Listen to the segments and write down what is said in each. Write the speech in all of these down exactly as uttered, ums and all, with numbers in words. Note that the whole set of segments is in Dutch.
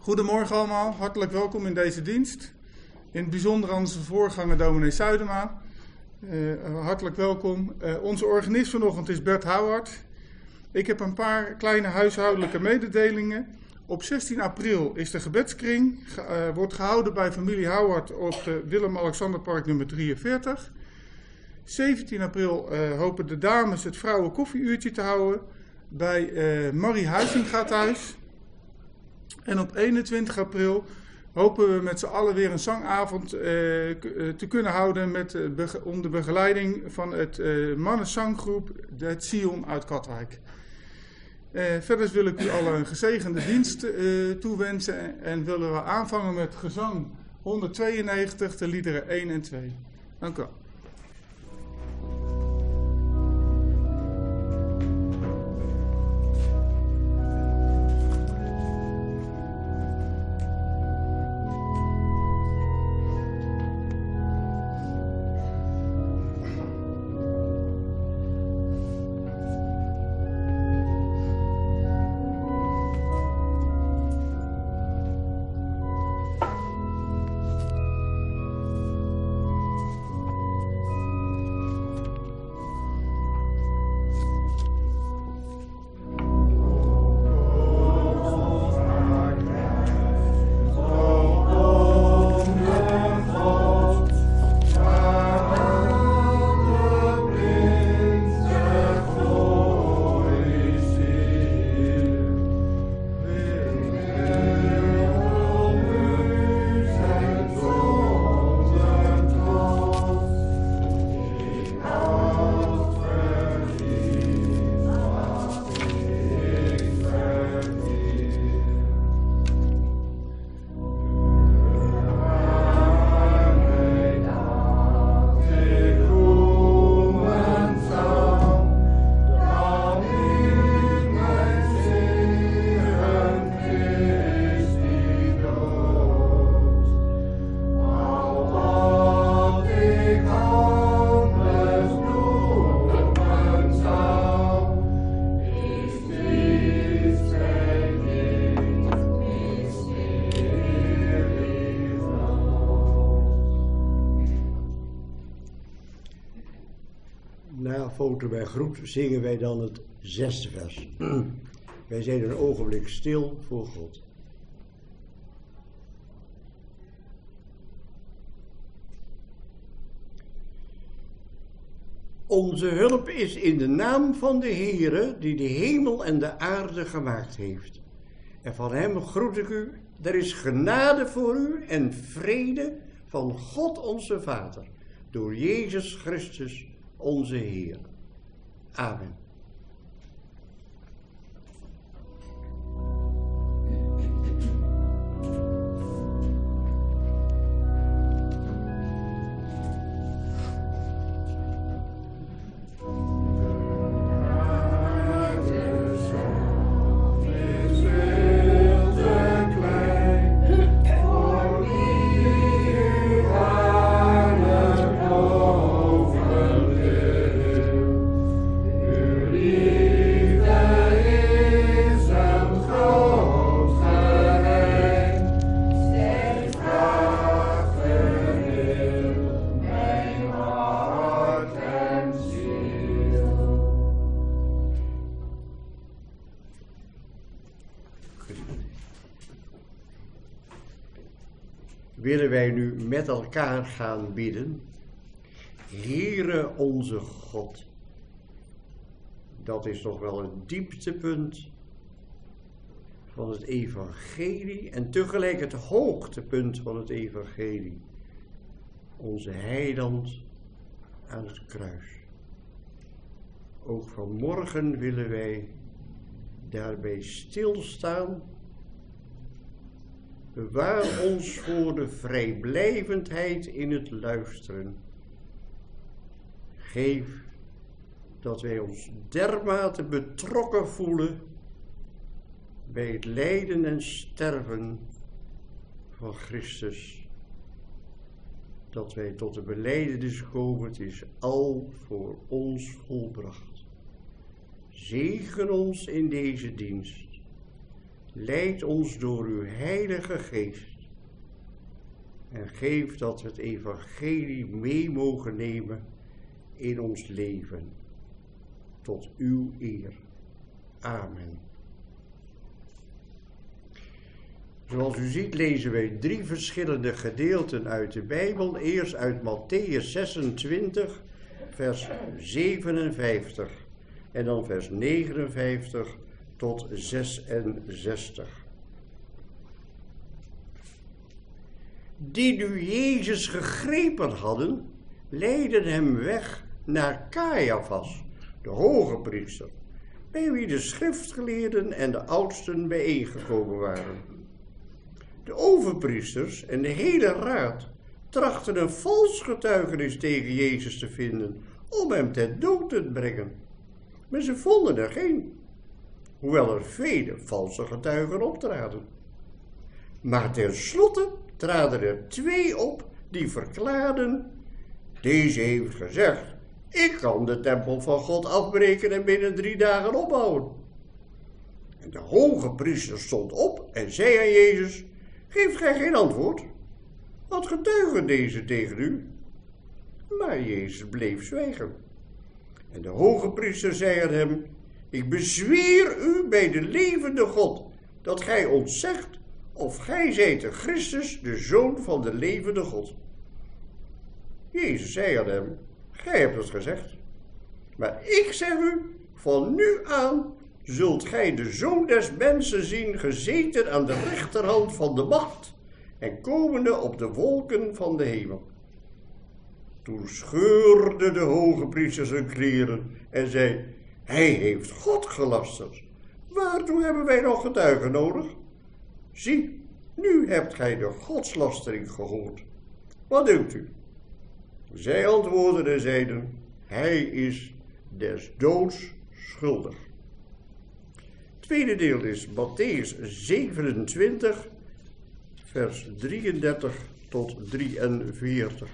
Goedemorgen allemaal, hartelijk welkom in deze dienst. In het bijzonder aan onze voorganger dominee Zuidema. Uh, hartelijk welkom. Uh, onze organist vanochtend is Bert Houward. Ik heb een paar kleine huishoudelijke mededelingen. Op zestien april is de gebedskring, uh, wordt gehouden bij familie Houward op de Willem-Alexanderpark nummer drieënveertig. zeventien april uh, hopen de dames het vrouwenkoffieuurtje te houden bij uh, Marie Huizinga thuis. En op eenentwintig april hopen we met z'n allen weer een zangavond uh, k- te kunnen houden met, uh, bege- onder begeleiding van het uh, mannenzanggroep de Sion uit Katwijk. Uh, verder wil ik u allen een gezegende dienst uh, toewensen en willen we aanvangen met gezang honderdtweeënnegentig, de liederen één en twee. Dank u wel. Foto bij groet zingen wij dan het zesde vers. Wij zijn een ogenblik stil voor God. Onze hulp is in de naam van de Heere, die de hemel en de aarde gemaakt heeft. En van hem groet ik u, er is genade voor u en vrede van God onze Vader, door Jezus Christus onze Heer. Amen. Willen wij nu met elkaar gaan bidden. Heere onze God. Dat is toch wel het dieptepunt van het evangelie en tegelijk het hoogtepunt van het evangelie. Onze heiland aan het kruis. Ook vanmorgen willen wij daarbij stilstaan. Bewaar ons voor de vrijblijvendheid in het luisteren. Geef dat wij ons dermate betrokken voelen bij het lijden en sterven van Christus, dat wij tot de belijdenis komen, het is al voor ons volbracht. Zegen ons in deze dienst. leid ons door uw Heilige Geest. En geef dat we het evangelie mee mogen nemen in ons leven. Tot uw eer. Amen. Zoals u ziet lezen wij drie verschillende gedeelten uit de Bijbel. Eerst uit Mattheüs zesentwintig, vers zevenenvijftig. En dan vers negenenvijftig tot zesenzestig. Die nu Jezus gegrepen hadden, leidden hem weg naar Caiaphas, de hoge priester, bij wie de schriftgeleerden en de oudsten bijeengekomen waren. De overpriesters en de hele raad trachten een vals getuigenis tegen Jezus te vinden, om hem ter dood te brengen. Maar ze vonden er geen, hoewel er vele valse getuigen optraden. Maar tenslotte traden er twee op die verklaarden: deze heeft gezegd, ik kan de tempel van God afbreken en binnen drie dagen opbouwen. En de hoge priester stond op en zei aan Jezus: geeft gij geen antwoord? Wat getuigen deze tegen u? Maar Jezus bleef zwijgen. En de hoge priester zei aan hem: ik bezweer u bij de levende God, dat gij ons zegt of gij zijt de Christus, de Zoon van de levende God. Jezus zei aan hem: gij hebt het gezegd. Maar ik zeg u, van nu aan zult gij de Zoon des mensen zien gezeten aan de rechterhand van de macht en komende op de wolken van de hemel. Toen scheurde de hoge priester zijn kleren en zei: hij heeft God gelasterd. Waartoe hebben wij nog getuigen nodig? Zie, nu hebt gij de godslastering gehoord. Wat denkt u? Zij antwoordden en zeiden: hij is des doods schuldig. Het tweede deel is Mattheüs zevenentwintig, vers drieëndertig tot drieënveertig.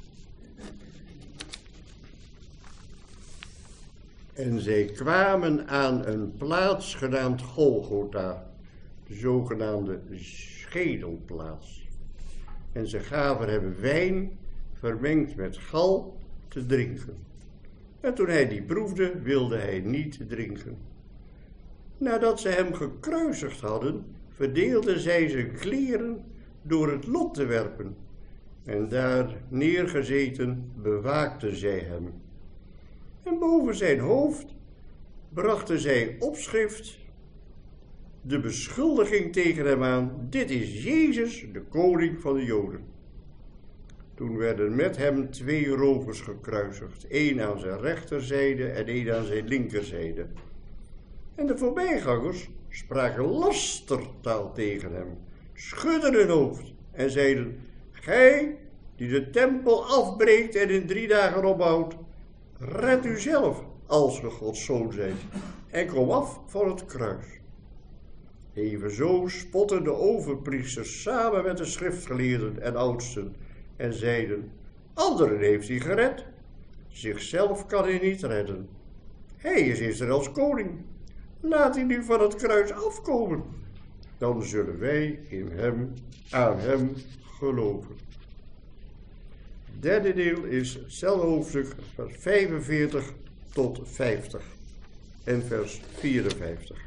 En zij kwamen aan een plaats genaamd Golgotha, de zogenaamde schedelplaats. En ze gaven hem wijn vermengd met gal te drinken. En toen hij die proefde, wilde hij niet drinken. Nadat ze hem gekruisigd hadden, verdeelden zij zijn kleren door het lot te werpen. En daar neergezeten bewaakten zij hem. En boven zijn hoofd brachten zij opschrift, de beschuldiging tegen hem aan: dit is Jezus, de koning van de Joden. Toen werden met hem twee rovers gekruisigd, één aan zijn rechterzijde en één aan zijn linkerzijde. En de voorbijgangers spraken lastertaal tegen hem, schudden hun hoofd en zeiden: gij die de tempel afbreekt en in drie dagen opbouwt, red u zelf als ge Gods zoon zijt en kom af van het kruis. Evenzo spotten de overpriesters samen met de schriftgeleerden en oudsten en zeiden: anderen heeft hij gered, zichzelf kan hij niet redden. Hij is Israëls koning, laat hij nu van het kruis afkomen, dan zullen wij in hem, aan hem geloven. Het derde deel is hetzelfde hoofdstuk, vers vijfenveertig tot vijftig en vers vierenvijftig.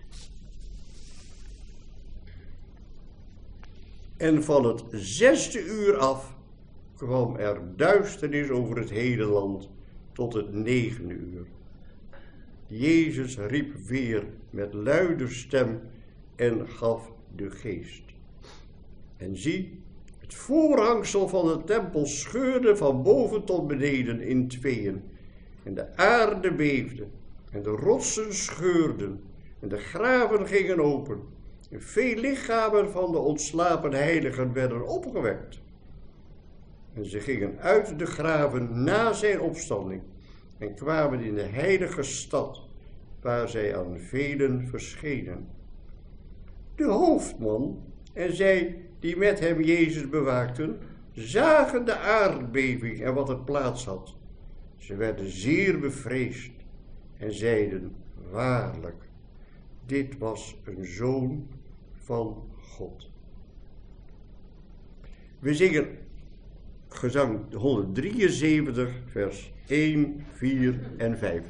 En van het zesde uur af kwam er duisternis over het hele land tot het negende uur. Jezus riep weer met luide stem en gaf de geest. En zie, het voorhangsel van de tempel scheurde van boven tot beneden in tweeën. En de aarde beefde en de rotsen scheurden en de graven gingen open. En veel lichamen van de ontslapen heiligen werden opgewekt. En ze gingen uit de graven na zijn opstanding en kwamen in de heilige stad, waar zij aan velen verschenen. De hoofdman en zij die met hem Jezus bewaakten, zagen de aardbeving en wat er plaats had. Ze werden zeer bevreesd en zeiden: waarlijk, dit was een zoon van God. We zingen gezang honderddrieënzeventig, vers één, vier en vijf.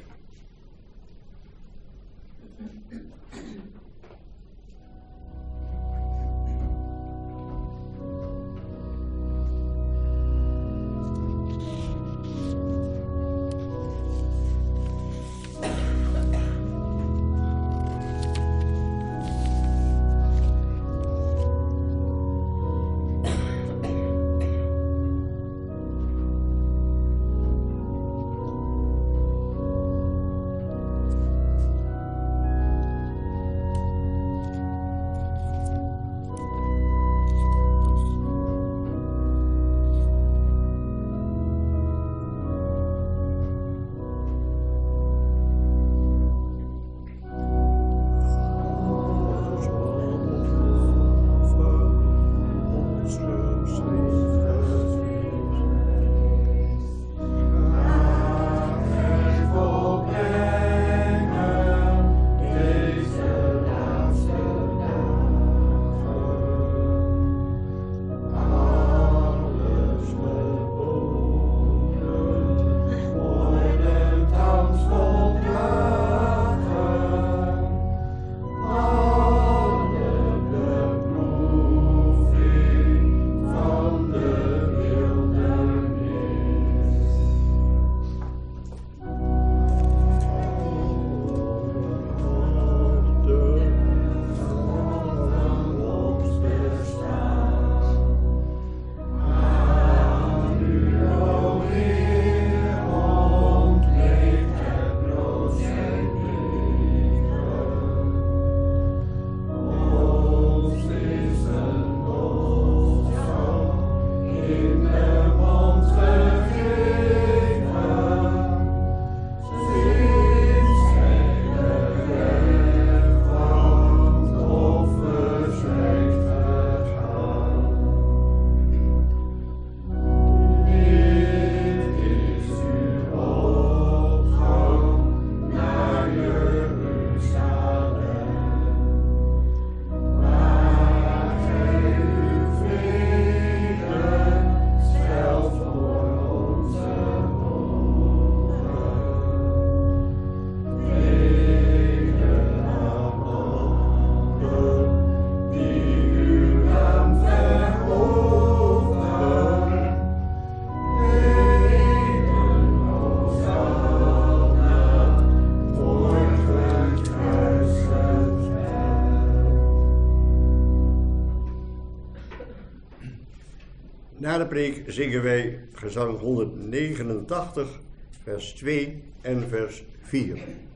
Na de preek zingen wij gezang honderdnegenentachtig, vers twee en vers vier.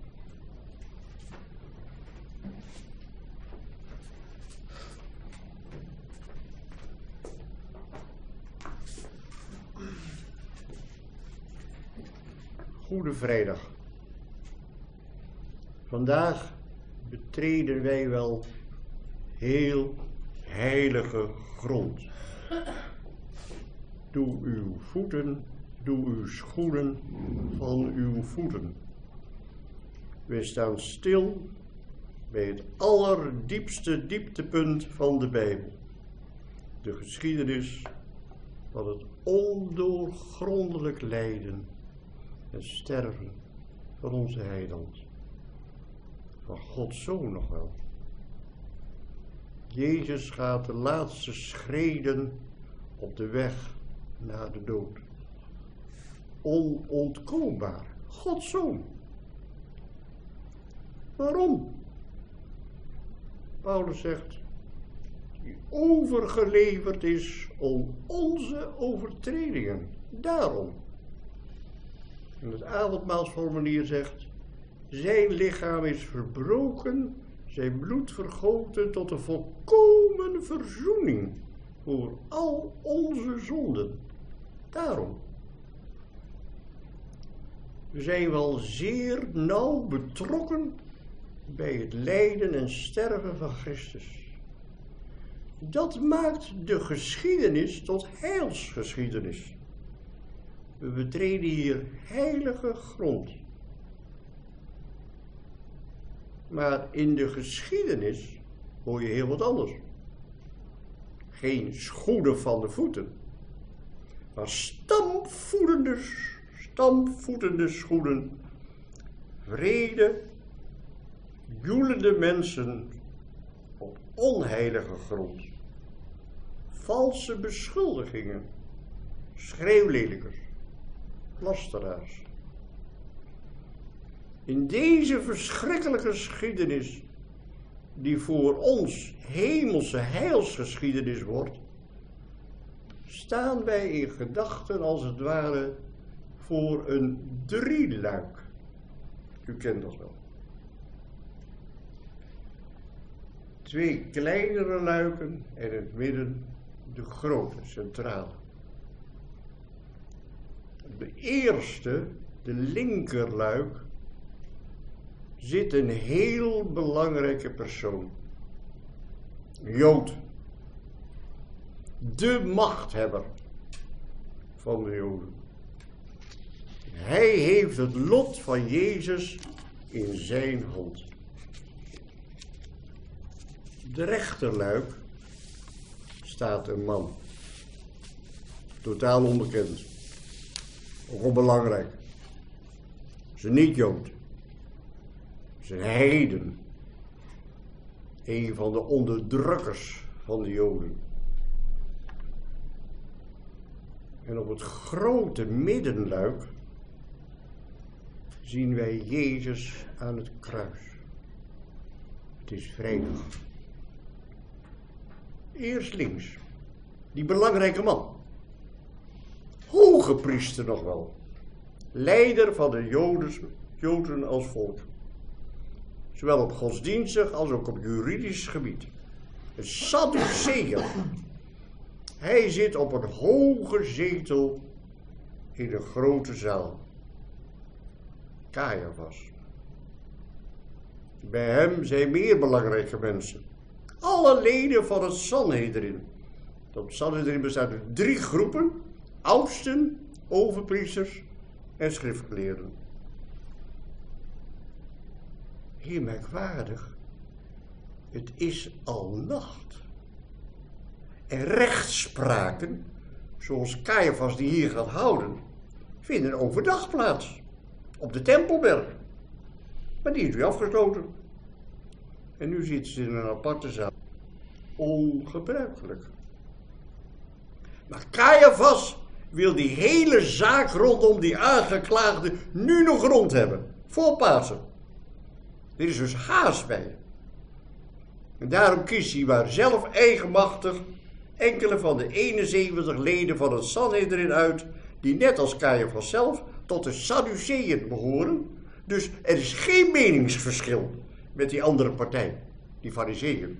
Goede Vrijdag. Vandaag betreden wij wel heel heilige grond. Doe uw voeten, doe uw schoenen van uw voeten. We staan stil bij het allerdiepste dieptepunt van de Bijbel. De geschiedenis van het ondoorgrondelijk lijden en sterven van onze heiland. Van Gods Zoon nog wel. Jezus gaat de laatste schreden op de weg naar de dood. Onontkoombaar. Gods Zoon. Waarom? Paulus zegt, die overgeleverd is om onze overtredingen. Daarom. En het avondmaalsformulier zegt, zijn lichaam is verbroken, zijn bloed vergoten tot een volkomen verzoening voor al onze zonden. Daarom. We zijn wel zeer nauw betrokken bij het lijden en sterven van Christus. Dat maakt de geschiedenis tot heilsgeschiedenis. We betreden hier heilige grond. Maar in de geschiedenis hoor je heel wat anders. Geen schoenen van de voeten, maar stampvoetende, stampvoetende schoenen. Vrede, joelende mensen op onheilige grond. Valse beschuldigingen, schreeuwlelijkers, lasteraars. In deze verschrikkelijke geschiedenis, die voor ons hemelse heilsgeschiedenis wordt, staan wij in gedachten als het ware voor een drieluik. U kent dat wel. Twee kleinere luiken en in het midden de grote, centrale. De eerste, de linkerluik, zit een heel belangrijke persoon. Een Jood. De machthebber van de Joden. Hij heeft het lot van Jezus in zijn hand. De rechterluik staat een man. Totaal onbekend. Ook onbelangrijk. Is een niet-Jood. Is een heiden. Een van de onderdrukkers van de Joden. En op het grote middenluik zien wij Jezus aan het kruis. Het is vrijdag. Eerst links, die belangrijke man. Hoge priester nog wel. Leider van de Jodes, Joden als volk. Zowel op godsdienstig als ook op juridisch gebied. Een Sadduceër. Hij zit op een hoge zetel in een grote zaal. Caiaphas. Bij hem zijn meer belangrijke mensen. Alle leden van het Sanhedrin. Dat Sanhedrin bestaat uit drie groepen. Oudsten, overpriesters en schriftgeleerden. Heel merkwaardig. Het is al nacht. En rechtspraken, zoals Caiaphas die hier gaat houden, vinden overdag plaats. Op de Tempelberg. Maar die is nu afgesloten. En nu zit ze in een aparte zaal. Ongebruikelijk. Maar Caiaphas wil die hele zaak rondom die aangeklaagde nu nog rond hebben. Voor Pasen. Er is dus haast bij. En daarom kiest hij maar zelf eigenmachtig enkele van de eenenzeventig leden van het Sanhedrin uit, die net als Caiaphas zelf tot de Sadduceeën behoren. Dus er is geen meningsverschil met die andere partij, die Farizeeën.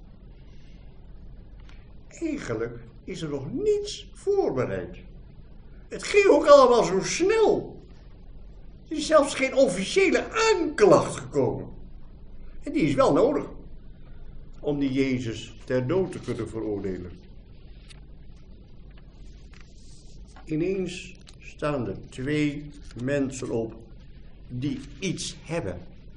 Eigenlijk is er nog niets voorbereid. Het ging ook allemaal zo snel. Er is zelfs geen officiële aanklacht gekomen. En die is wel nodig om die Jezus ter dood te kunnen veroordelen. Ineens staan er twee mensen op die iets hebben.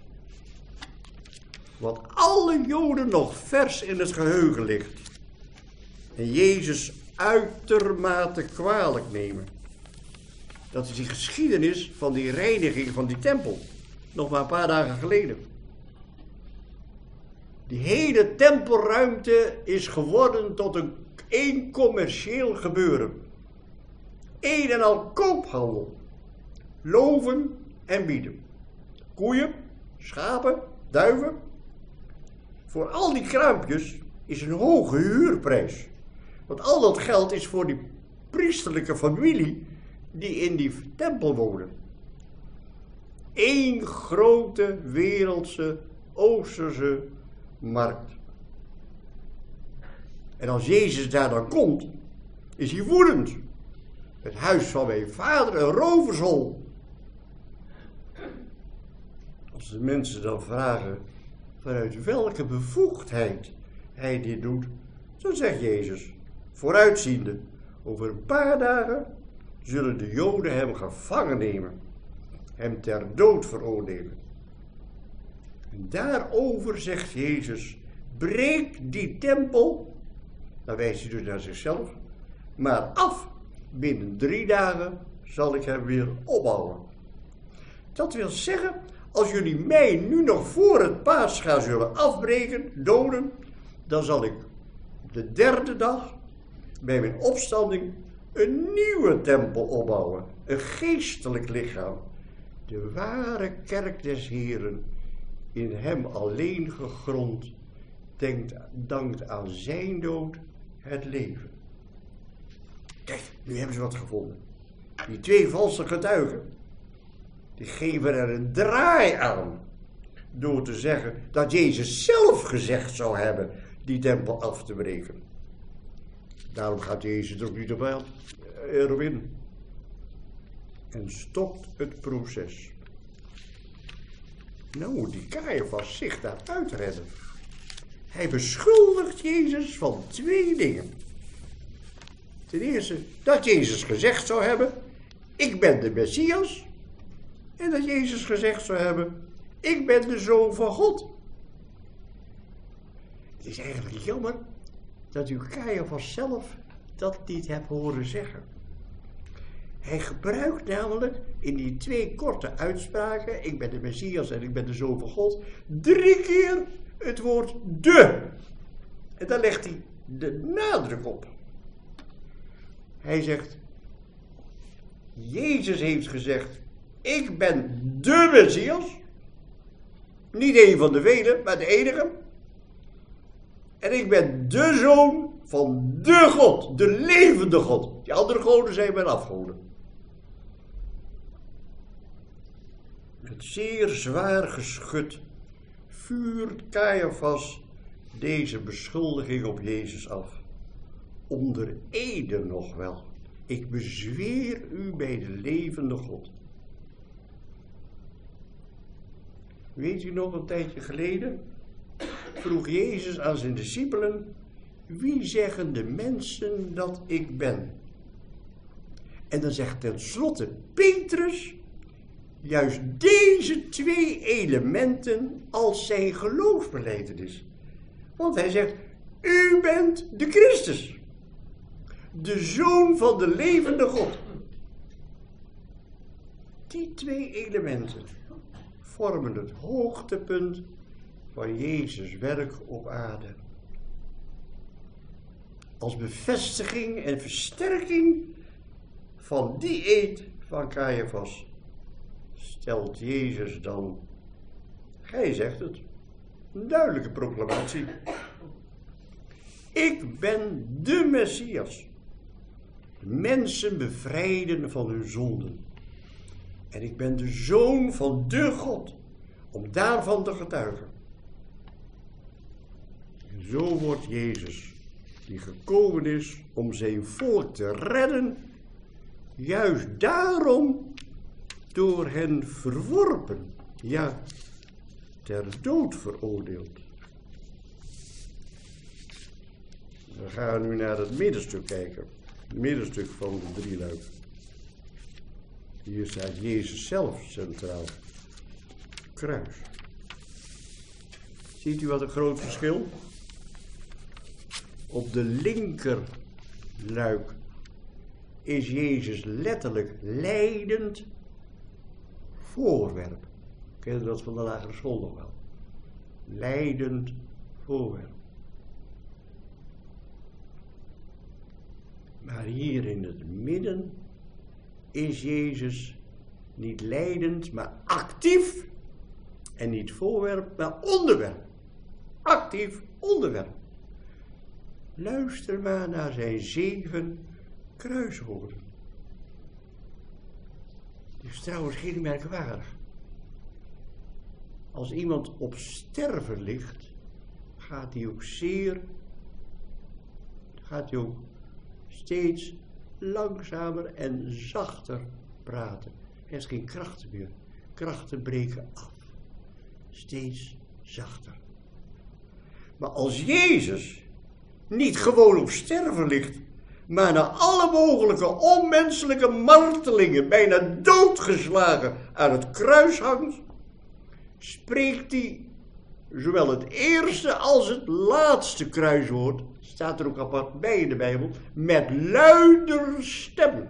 Wat alle Joden nog vers in het geheugen ligt. En Jezus uitermate kwalijk nemen. Dat is die geschiedenis van die reiniging van die tempel. Nog maar een paar dagen geleden. Die hele tempelruimte is geworden tot een één commercieel gebeuren. Een en al koophandel. Loven en bieden. Koeien, schapen, duiven. Voor al die kruimpjes is een hoge huurprijs. Want al dat geld is voor die priesterlijke familie die in die tempel wonen. Eén grote wereldse Oosterse markt. En als Jezus daar dan komt, is hij woedend. Het huis van mijn vader een rovershol. Als de mensen dan vragen vanuit welke bevoegdheid hij dit doet, dan zegt Jezus, vooruitziende, over een paar dagen zullen de Joden hem gevangen nemen, hem ter dood veroordelen. En daarover zegt Jezus, breek die tempel, dan wijst hij dus naar zichzelf, maar af. Binnen drie dagen zal ik hem weer opbouwen. Dat wil zeggen, als jullie mij nu nog voor het Paascha zullen afbreken, doden, dan zal ik de derde dag bij mijn opstanding een nieuwe tempel opbouwen. Een geestelijk lichaam. De ware kerk des Heren, in hem alleen gegrond, denkt, dankt aan zijn dood het leven. Kijk, nu hebben ze wat gevonden. Die twee valse getuigen, die geven er een draai aan. Door te zeggen dat Jezus zelf gezegd zou hebben die tempel af te breken. Daarom gaat Jezus er ook niet op wel erop in. En stopt het proces. Nou, die Caiaphas zich daaruit redden. Hij beschuldigt Jezus van twee dingen. Ten eerste, dat Jezus gezegd zou hebben, ik ben de Messias. En dat Jezus gezegd zou hebben, ik ben de Zoon van God. Het is eigenlijk jammer dat u Caiaphas zelf dat niet hebt horen zeggen. Hij gebruikt namelijk in die twee korte uitspraken, ik ben de Messias en ik ben de Zoon van God, drie keer het woord de. En daar legt hij de nadruk op. Hij zegt, Jezus heeft gezegd, ik ben de Messias. Niet een van de velen, maar de enige. En ik ben de Zoon van de God, de levende God. Die andere goden zijn mijn afgoden. Met zeer zwaar geschut vuurt Caiaphas deze beschuldiging op Jezus af. Onder ede nog wel. Ik bezweer u bij de levende God. Weet u nog, een tijdje geleden vroeg Jezus aan zijn discipelen, wie zeggen de mensen dat ik ben? En dan zegt tenslotte Petrus juist deze twee elementen als zijn geloofsbelijdenis. Want hij zegt, u bent de Christus, de Zoon van de levende God. Die twee elementen vormen het hoogtepunt van Jezus' werk op aarde. Als bevestiging en versterking van die eed van Caiaphas stelt Jezus dan, gij zegt het, een duidelijke proclamatie. Ik ben de Messias. Mensen bevrijden van hun zonden. En ik ben de Zoon van de God, om daarvan te getuigen. En zo wordt Jezus, die gekomen is om zijn volk te redden, juist daarom door hen verworpen, ja, ter dood veroordeeld. We gaan nu naar het middenstuk kijken, het middenstuk van de drieluik. Hier staat Jezus zelf centraal. Kruis. Ziet u wat een groot verschil? Op de linkerluik is Jezus letterlijk lijdend voorwerp. Ken je dat van de lagere school nog wel? Lijdend voorwerp. Maar hier in het midden is Jezus niet lijdend, maar actief. En niet voorwerp, maar onderwerp. Actief onderwerp. Luister maar naar zijn zeven kruiswoorden. Het is trouwens heel merkwaardig. Als iemand op sterven ligt, gaat hij ook zeer, gaat hij ook steeds langzamer en zachter praten. Er is geen krachten meer. Krachten breken af. Steeds zachter. Maar als Jezus niet gewoon op sterven ligt, maar na alle mogelijke onmenselijke martelingen, bijna doodgeslagen aan het kruis hangt, spreekt hij zowel het eerste als het laatste kruiswoord, staat er ook apart bij in de Bijbel, met luider stem.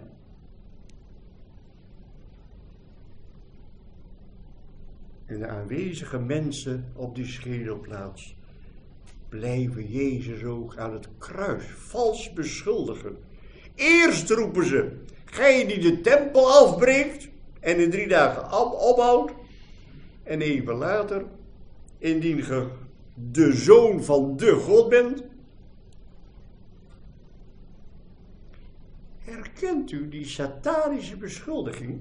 En de aanwezige mensen op die schedelplaats blijven Jezus ook aan het kruis vals beschuldigen. Eerst roepen ze, gij die de tempel afbreekt en in drie dagen opbouwt. En even later, indien ge de zoon van de God bent. Herkent u die satanische beschuldiging?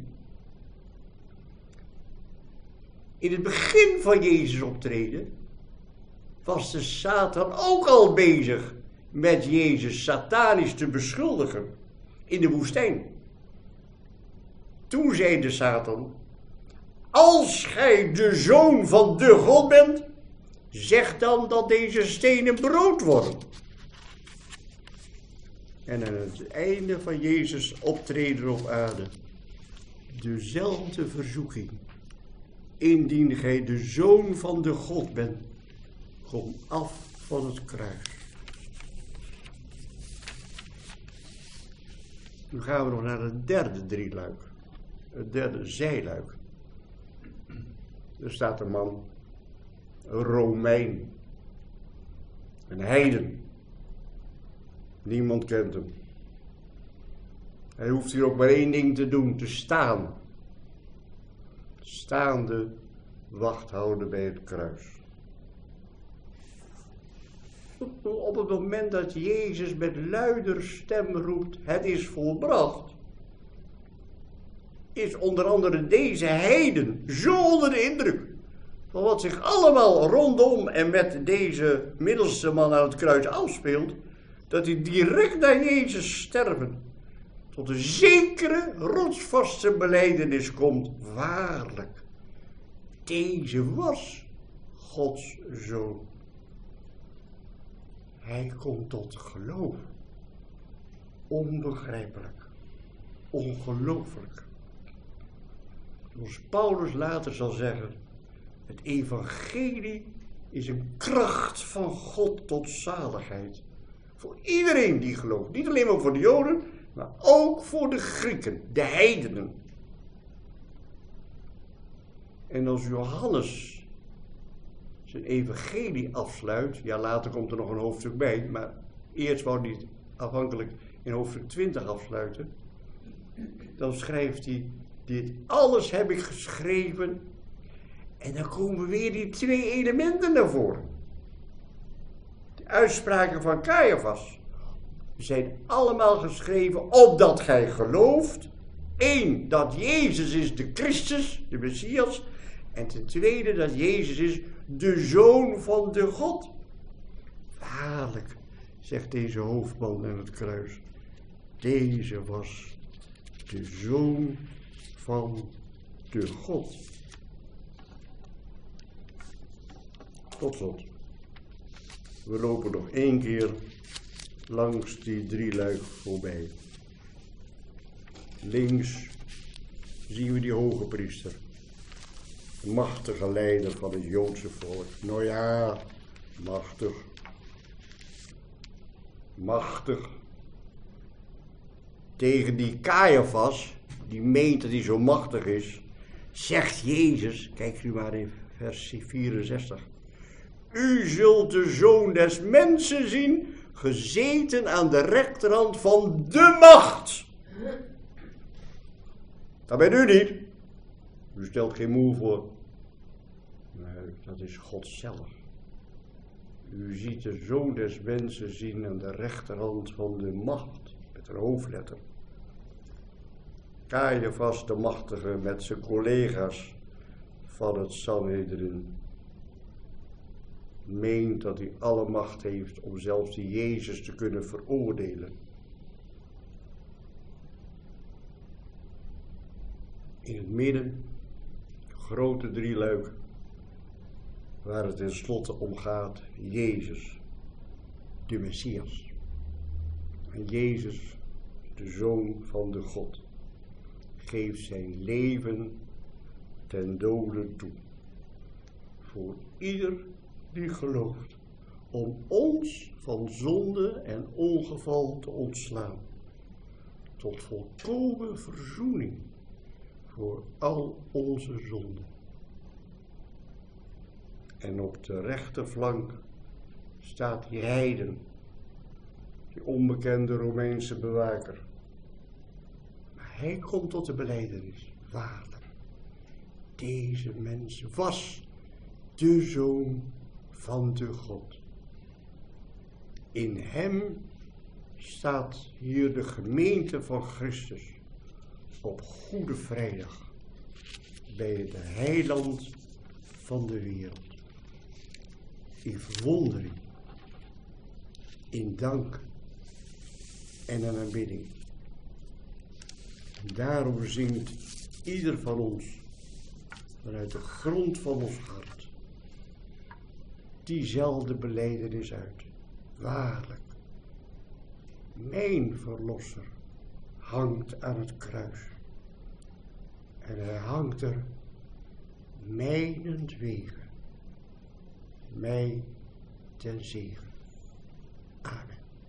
In het begin van Jezus optreden was de Satan ook al bezig met Jezus satanisch te beschuldigen in de woestijn. Toen zei de Satan, als gij de zoon van de God bent, zeg dan dat deze stenen brood worden. En aan het einde van Jezus optreden op aarde, dezelfde verzoeking. Indien gij de zoon van de God bent, kom af van het kruis. Nu gaan we nog naar het derde drieluik. Het derde zijluik. Er staat een man, een Romein, een heiden. Niemand kent hem. Hij hoeft hier ook maar één ding te doen, te staan. Staande wacht houden bij het kruis. Op het moment dat Jezus met luider stem roept, het is volbracht, is onder andere deze heiden zo onder de indruk van wat zich allemaal rondom en met deze middelste man aan het kruis afspeelt, dat hij direct na Jezus sterven tot een zekere rotsvaste belijdenis komt. Waarlijk, deze was Gods zoon. Hij komt tot geloof. Onbegrijpelijk. Ongelooflijk. Zoals Paulus later zal zeggen, het evangelie is een kracht van God tot zaligheid. Voor iedereen die gelooft. Niet alleen maar voor de Joden, maar ook voor de Grieken, de heidenen. En als Johannes zijn evangelie afsluit, ja later komt er nog een hoofdstuk bij, maar eerst wou hij het afhankelijk in hoofdstuk twintig afsluiten, dan schrijft hij, dit alles heb ik geschreven, en dan komen weer die twee elementen naar voren. De uitspraken van Caiaphas zijn allemaal geschreven opdat gij gelooft, één, dat Jezus is de Christus, de Messias, en ten tweede dat Jezus is de Zoon van de God. Waarlijk, zegt deze hoofdman aan het kruis, deze was de Zoon van de God. Tot slot. We lopen nog één keer langs die drieluik voorbij. Links zien we die hoge priester. De machtige leider van het Joodse volk. Nou ja, machtig. Machtig. Tegen die Caiaphas, die meent dat hij zo machtig is, zegt Jezus, kijk nu maar in vers vierenzestig. U zult de Zoon des Mensen zien, gezeten aan de rechterhand van de macht. Dat bent u niet. U stelt geen moe voor. Nee, dat is God zelf. U ziet de Zoon des Mensen zien aan de rechterhand van de macht. Met een hoofdletter. Caiaphas de machtige met zijn collega's van het Sanhedrin meent dat hij alle macht heeft om zelfs die Jezus te kunnen veroordelen. In het midden, grote drieluik, waar het tenslotte om gaat, Jezus, de Messias. En Jezus, de Zoon van de God, geeft zijn leven ten dode toe. Voor ieder die gelooft, om ons van zonde en ongeval te ontslaan, tot volkomen verzoening voor al onze zonden. En op de rechterflank staat die heiden, die onbekende Romeinse bewaker. Maar hij komt tot de belijdenis, waarlijk, deze mens was de Zoon van de God. In hem staat hier de gemeente van Christus op Goede Vrijdag bij het heiland van de wereld. In verwondering, in dank en in aanbidding. En daarom zingt ieder van ons vanuit de grond van ons hart diezelfde belijdenis uit. Waarlijk, mijn verlosser hangt aan het kruis. En hij hangt er mijnentwege, mij ten zegen. Amen.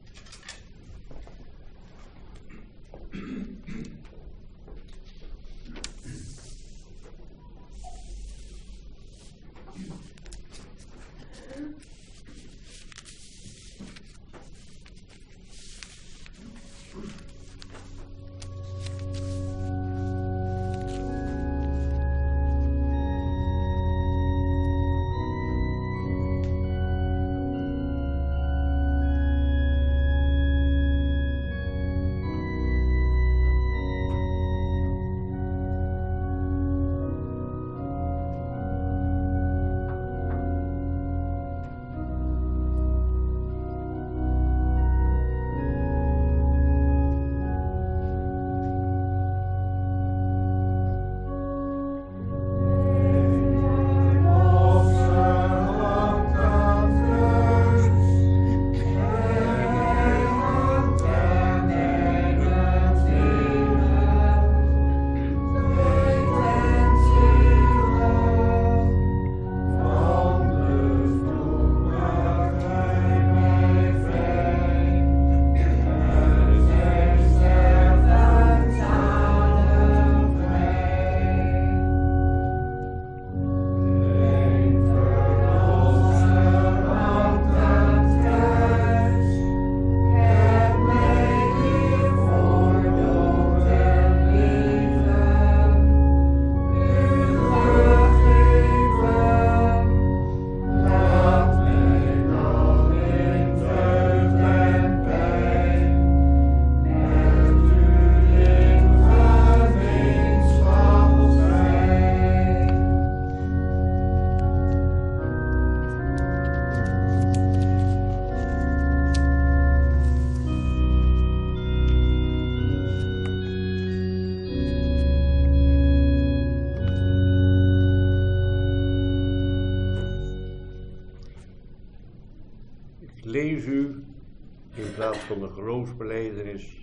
Lees u in plaats van de geloofsbelijdenis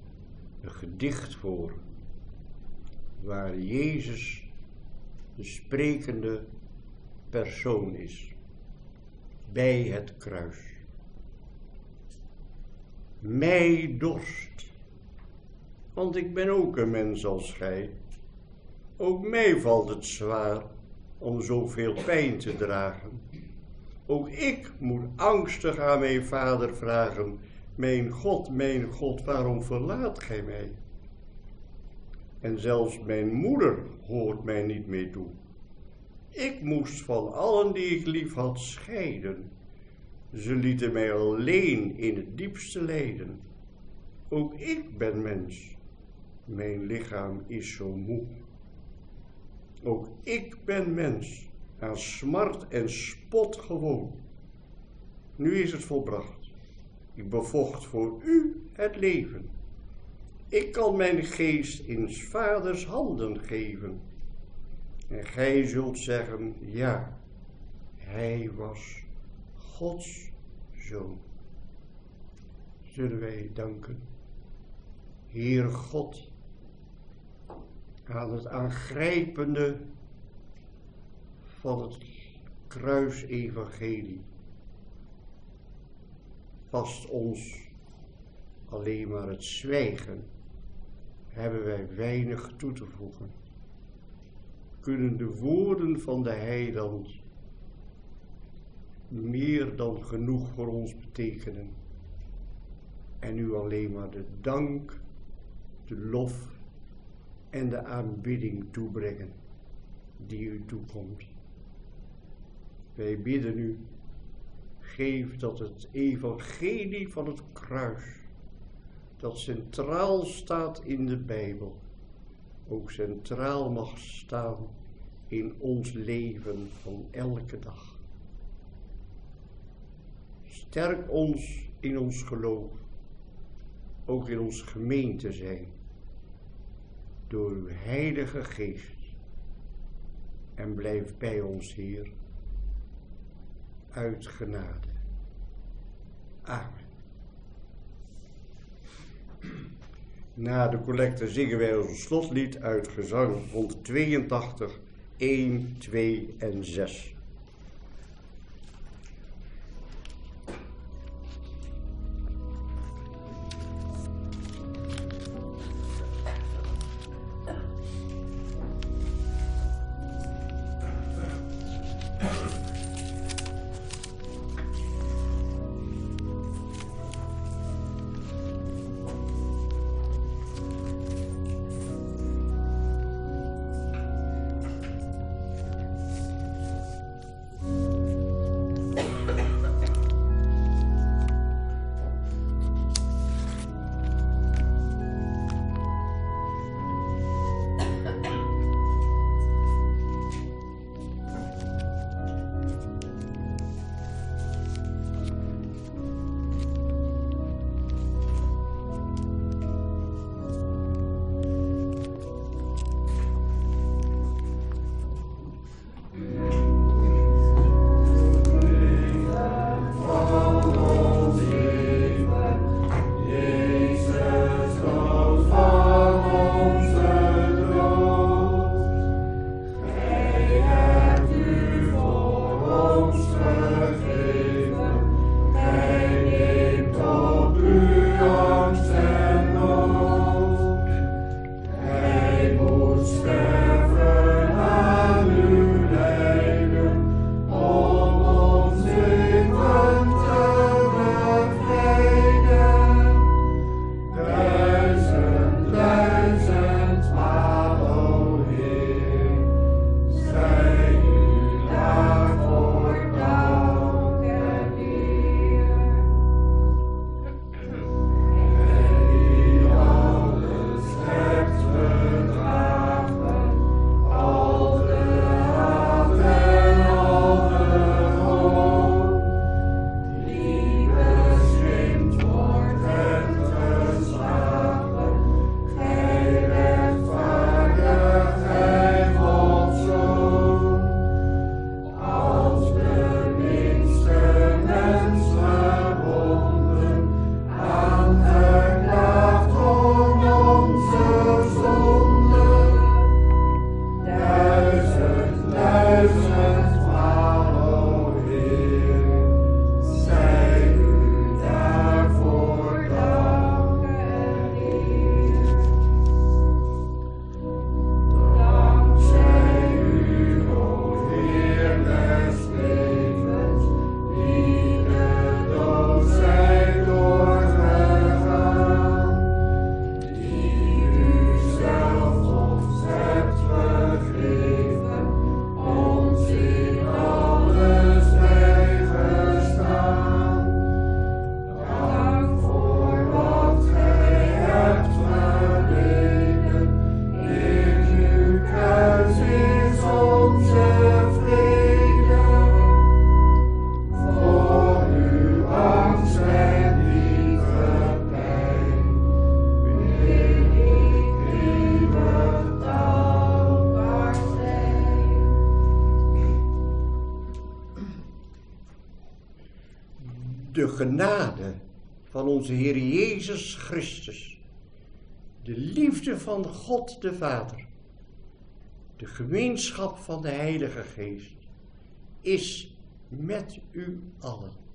een gedicht voor, waar Jezus de sprekende persoon is, bij het kruis. Mij dorst, want ik ben ook een mens als gij. Ook mij valt het zwaar om zoveel pijn te dragen. Ook ik moet angstig aan mijn vader vragen, mijn God, mijn God, waarom verlaat gij mij? En zelfs mijn moeder hoort mij niet meer toe. Ik moest van allen die ik lief had scheiden. Ze lieten mij alleen in het diepste lijden. Ook ik ben mens, mijn lichaam is zo moe. Ook ik ben mens, aan smart en spot gewoon. Nu is het volbracht. Ik bevocht voor u het leven. Ik kan mijn geest in 's vaders handen geven. En gij zult zeggen, ja, hij was Gods zoon. Zullen wij danken, Heer God, aan het aangrijpende van het kruisevangelie. Vast ons alleen maar het zwijgen, hebben wij weinig toe te voegen. Kunnen de woorden van de Heiland meer dan genoeg voor ons betekenen en u alleen maar de dank, de lof en de aanbidding toebrengen die u toekomt. Wij bidden u, geef dat het evangelie van het kruis, dat centraal staat in de Bijbel, ook centraal mag staan in ons leven van elke dag. Sterk ons in ons geloof, ook in ons gemeente zijn, door uw Heilige Geest. En blijf bij ons, Heer, uit genade. Amen. Na de collecte zingen wij ons slotlied uit gezang honderdtweeëntachtig, een, twee en zes. de genade van onze Heer Jezus Christus, de liefde van God de Vader, de gemeenschap van de Heilige Geest is met u allen.